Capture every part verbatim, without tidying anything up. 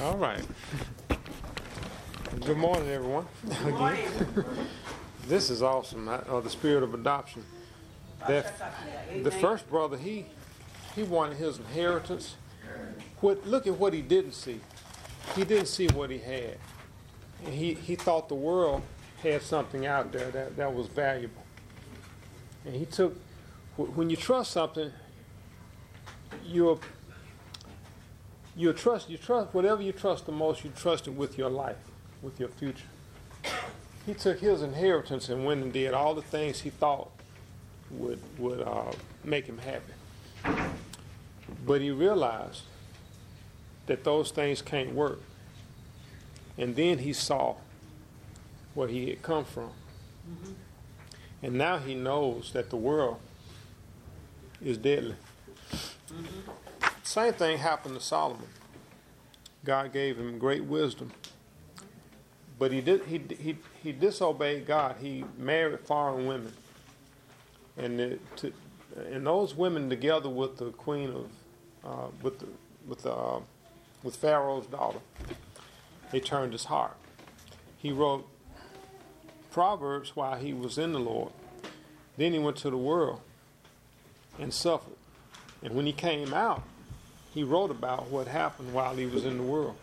All right. Good morning, everyone. Good morning. This is awesome. Uh, the spirit of adoption. That the first brother, he he wanted his inheritance. What? Look at what he didn't see. He didn't see what he had. And he he thought the world had something out there that that was valuable. And he took. When you trust something, you're you trust you trust whatever you trust the most. You trust it with your life, with your future. He took his inheritance and went and did all the things he thought would would uh, make him happy. But he realized that those things can't work. And then he saw where he had come from. Mm-hmm. And now he knows that the world is deadly. Mm-hmm. Same thing happened to Solomon. God gave him great wisdom. But he did he he he disobeyed God. He married foreign women. And the, to, and those women together with the queen of uh, with the with the uh, with Pharaoh's daughter, they turned his heart. He wrote Proverbs while he was in the Lord. Then he went to the world and suffered. And when he came out, he wrote about what happened while he was in the world.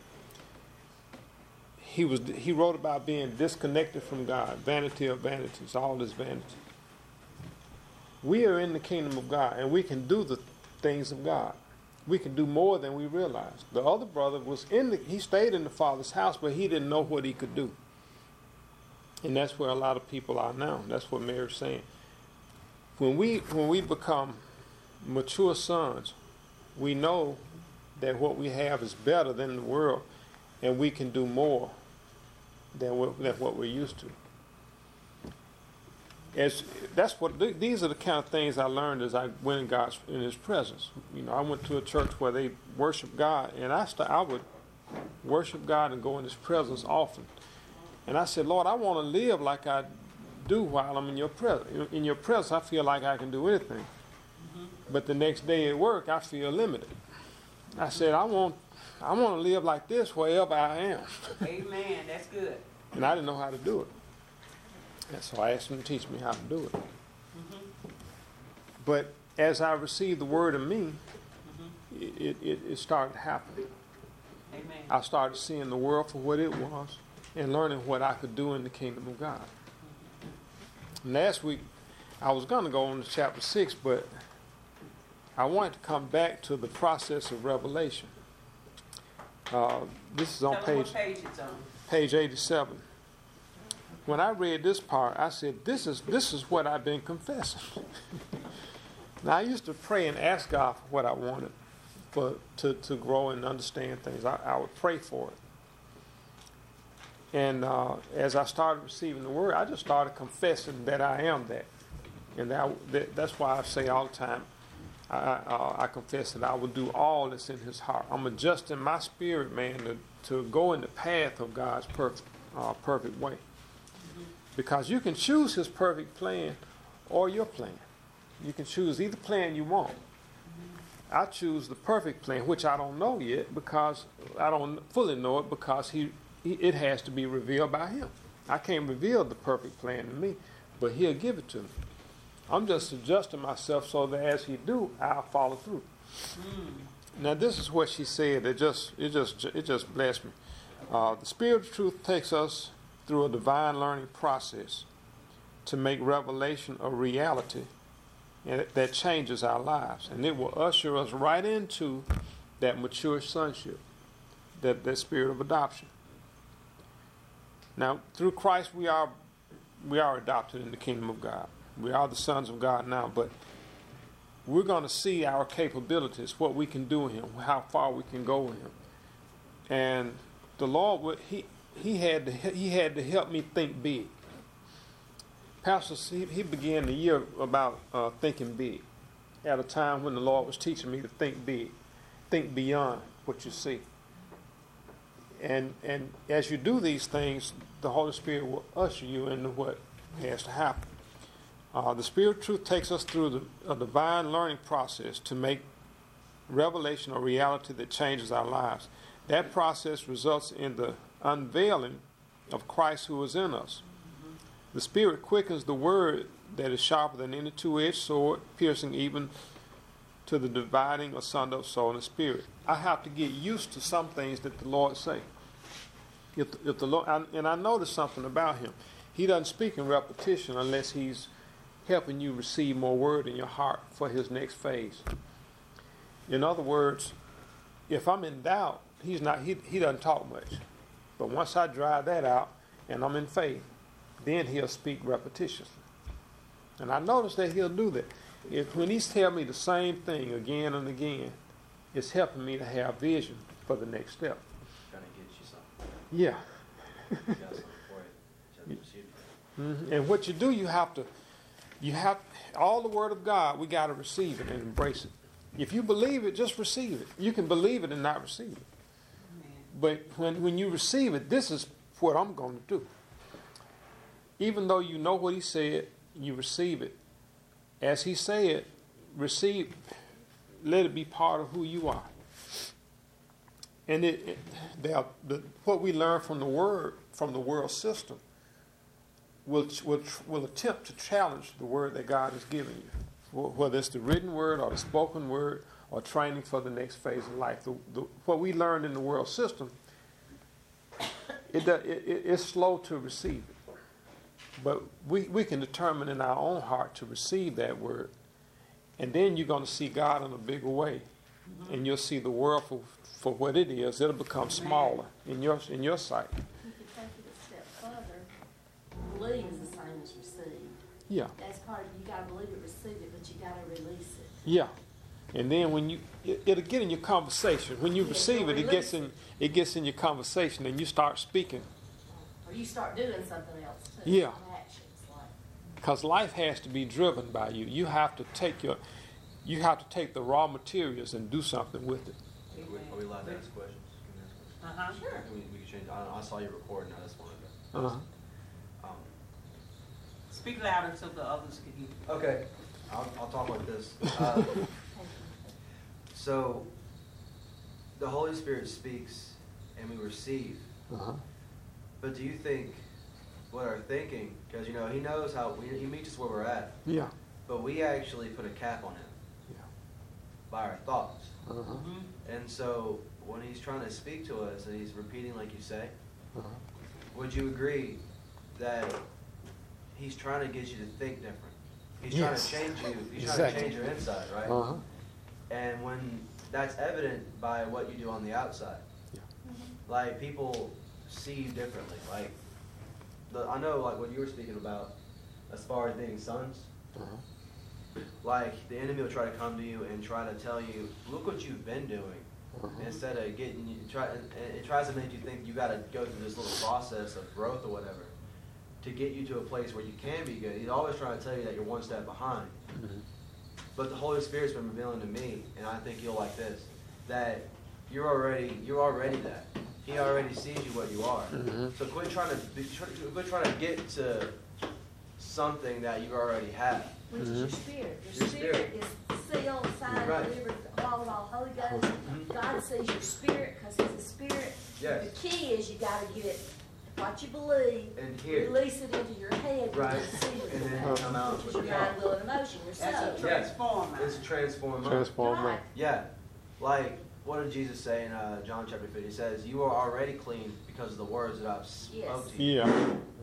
He was he wrote about being disconnected from God, vanity of vanities, all this vanity. We are in the kingdom of God, and we can do the things of God. We can do more than we realize. The other brother was in the, he stayed in the Father's house, but he didn't know what he could do. And that's where a lot of people are now. That's what Mary's saying. When we when we become mature sons, we know that what we have is better than the world, and we can do more than what, than what we're used to. As that's what th- these are the kind of things I learned as I went in God's in His presence. You know, I went to a church where they worship God, and I st- I would worship God and go in His presence often. And I said, Lord, I want to live like I do while I'm in Your presence. In Your presence, I feel like I can do anything. Mm-hmm. But the next day at work, I feel limited. I said, I want, I want to live like this wherever I am. Amen. That's good. And I didn't know how to do it. And so I asked him to teach me how to do it. Mm-hmm. But as I received the word of me, mm-hmm. it, it, it started happening. Amen. I started seeing the world for what it was and learning what I could do in the kingdom of God. Mm-hmm. Last week, I was going to go on to chapter six, but I wanted to come back to the process of revelation. Uh, this is on Tell page, what page it's on. page eighty-seven. When I read this part, I said, this is this is what I've been confessing. Now, I used to pray and ask God for what I wanted for to, to grow and understand things. I, I would pray for it. And uh, as I started receiving the word, I just started confessing that I am that. And that, that, that's why I say all the time, I, uh, I confess that I will do all that's in His heart. I'm adjusting my spirit, man, to, to go in the path of God's perfect, uh, perfect way. Because you can choose His perfect plan or your plan. You can choose either plan you want. I choose the perfect plan, which I don't know yet because I don't fully know it because he, he it has to be revealed by Him. I can't reveal the perfect plan to me, but He'll give it to me. I'm just adjusting myself so that as He do, I'll follow through. Mm. Now this is what she said. It just it just it just blessed me. Uh, the Spirit of truth takes us through a divine learning process to make revelation a reality and that changes our lives. And it will usher us right into that mature sonship, that, that spirit of adoption. Now, through Christ, we are we are adopted in the kingdom of God. We are the sons of God now, but we're going to see our capabilities, what we can do in Him, how far we can go in Him. And the Lord, would, He... He had to he had to help me think big. Pastor, he, he began the year about uh, thinking big, at a time when the Lord was teaching me to think big, think beyond what you see. And and as you do these things, the Holy Spirit will usher you into what has to happen. Uh, the Spirit of truth takes us through the, a divine learning process to make revelation a reality that changes our lives. That process results in the unveiling of Christ who is in us. The Spirit quickens the word that is sharper than any two-edged sword, piercing even to the dividing asunder of soul and spirit. I have to get used to some things that the Lord say. If, if the Lord, I, and I noticed something about him. He doesn't speak in repetition unless he's helping you receive more word in your heart for his next phase. In other words, if I'm in doubt, he's not. He, he doesn't talk much. But once I dry that out and I'm in faith, then he'll speak repetitiously. And I notice that he'll do that. If when he's telling me the same thing again and again, it's helping me to have vision for the next step. Trying to get you something. Yeah. You got something for it. You have to receive it. Mm-hmm. And what you do, you have to, you have all the word of God. We got to receive it and embrace it. If you believe it, just receive it. You can believe it and not receive it. Amen. But when when you receive it, this is what I'm going to do. Even though you know what he said, you receive it. As he said, receive, let it be part of who you are. And it, it they are, the, what we learn from the word, from the world system, will, will, will attempt to challenge the word that God has given you. Whether it's the written word or the spoken word or training for the next phase of life. The, the, what we learned in the world system, it, it, it, it's slow to receive it. But we, we can determine in our own heart to receive that word. And then you're going to see God in a bigger way. Mm-hmm. And you'll see the world for, for what it is. It'll become smaller in your, in your sight. You could take it a step further. Believe is the same as receive. Yeah. That's part of, you got to believe it, receive it, but you got to release it. Yeah. And then when you, it, it'll get in your conversation. When you Yes, receive you'll it, it release gets in, it gets in your conversation and you start speaking. Or you start doing something else too. Yeah. Actions like. Because life has to be driven by you. You have to take your, you have to take the raw materials and do something with it. Are we, are we allowed to ask questions? Can we ask questions? Uh-huh. Sure. We, we can change. I, I saw you recording. I just wanted to. Uh-huh. Um, Speak louder so the others can hear. okay. I'll, I'll talk like this. Uh, so, the Holy Spirit speaks and we receive. Uh-huh. But do you think what our thinking, because, you know, he knows how, we, he meets us where we're at, Yeah. but we actually put a cap on him Yeah. by our thoughts. Uh-huh. Mm-hmm. And so, when he's trying to speak to us and he's repeating like you say, Uh-huh. would you agree that he's trying to get you to think different? He's Yes. trying to change you. He's Exactly. trying to change your inside, right? Uh-huh. And when that's evident by what you do on the outside, Yeah. like people see you differently. Like the, I know, like what you were speaking about, as far as being sons. Uh-huh. Like the enemy will try to come to you and try to tell you, look what you've been doing. Uh-huh. Instead of getting you try, and it tries to make you think you got to go through this little process of growth or whatever to get you to a place where you can be good. He's always trying to tell you that you're one step behind. Mm-hmm. But the Holy Spirit's been revealing to me, and I think you'll like this, that you're already you're already that. He already sees you what you are. Mm-hmm. So quit trying to be, try, quit trying to get to something that you already have. Which is your spirit. Your, Your spirit, spirit. is sealed, signed, Right. delivered, followed all Holy Ghost. Mhm. God sees your spirit because He's a spirit. Yes. The key is you got to get it, what you believe, And here. release it into your head, Right. which is sealed, And then which come out is with your the mind, will, and emotion, your That's a soul. Yeah. transformer. It's a transformed mind. Transform Right. mind. Yeah. Like, what did Jesus say in uh, John chapter fifty? He says, you are already clean because of the words that I've spoke Yes. to you. Yeah.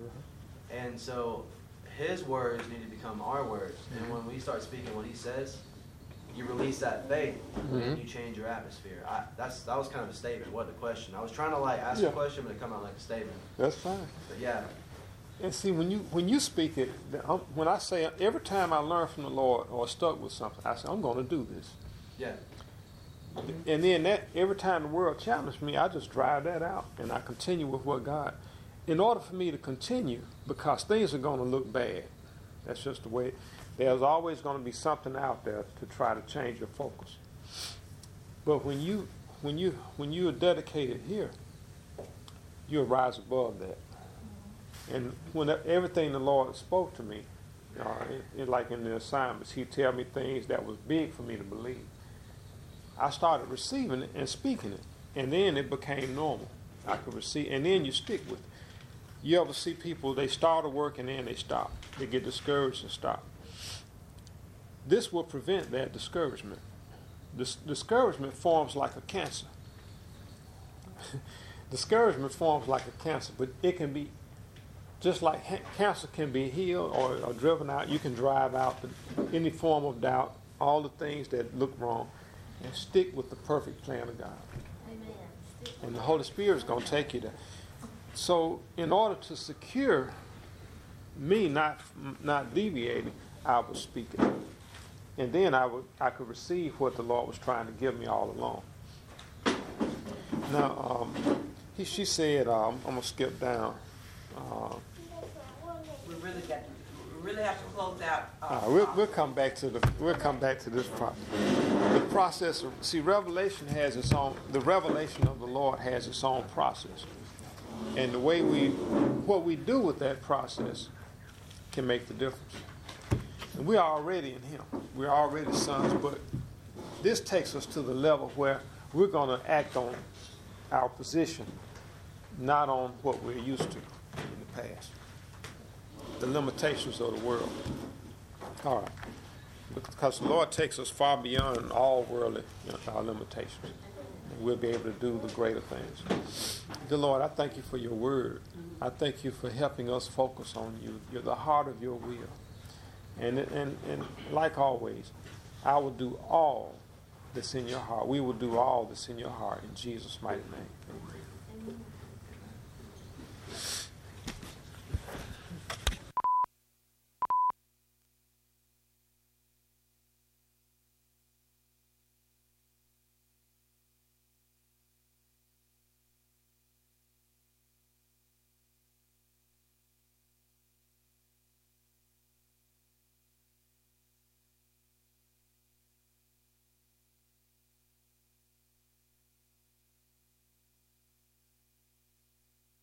And so his words need to become our words. And when we start speaking what he says, you release that faith and Mhm. you change your atmosphere. I, that's That was kind of a statement, wasn't a question. I was trying to like ask Yeah. a question, but it come out like a statement. That's fine. But yeah. And see, when you when you speak it, the- um, when I say every time I learn from the Lord or stuck with something, I say I'm going to do this. Yeah. And then that every time the world challenges me, I just drive that out and I continue with what God. In order for me to continue, because things are going to look bad, that's just the way. There's always going to be something out there to try to change your focus. But when you when you when you are dedicated here, you'll rise above that. And when everything the Lord spoke to me, uh, it, it, like in the assignments, He'd tell me things that was big for me to believe. I started receiving it and speaking it. And then it became normal. I could receive, and then you stick with it. You ever see people, they start a work and then they stop. They get discouraged and stop. This will prevent that discouragement. This discouragement forms like a cancer. Discouragement forms like a cancer, but it can be, just like ha- cancer can be healed or, or driven out, you can drive out the, any form of doubt, all the things that look wrong, and stick with the perfect plan of God. Amen. Stick with And the it. Holy Spirit is going to take you there. So in order to secure me not not deviating, I would speak it. And then I would I could receive what the Lord was trying to give me all along. Now, um, he, she said, um, I'm going to skip down. Uh, We really got, to- we really have to close out. uh, Uh, we'll, we'll come back to the we'll come back to this process. The process of, see, revelation has its own. The revelation of the Lord has its own process, and the way we, what we do with that process, can make the difference. And we are already in Him. We're already sons, but this takes us to the level where we're going to act on our position, not on what we're used to in the past. The limitations of the world. All right. Because the Lord takes us far beyond all worldly, you know, our limitations. And we'll be able to do the greater things. Dear Lord, I thank you for your word. I thank you for helping us focus on you. You're the heart of your will. And, and, and like always, I will do all that's in your heart. We will do all that's in your heart. In Jesus' mighty name. Amen.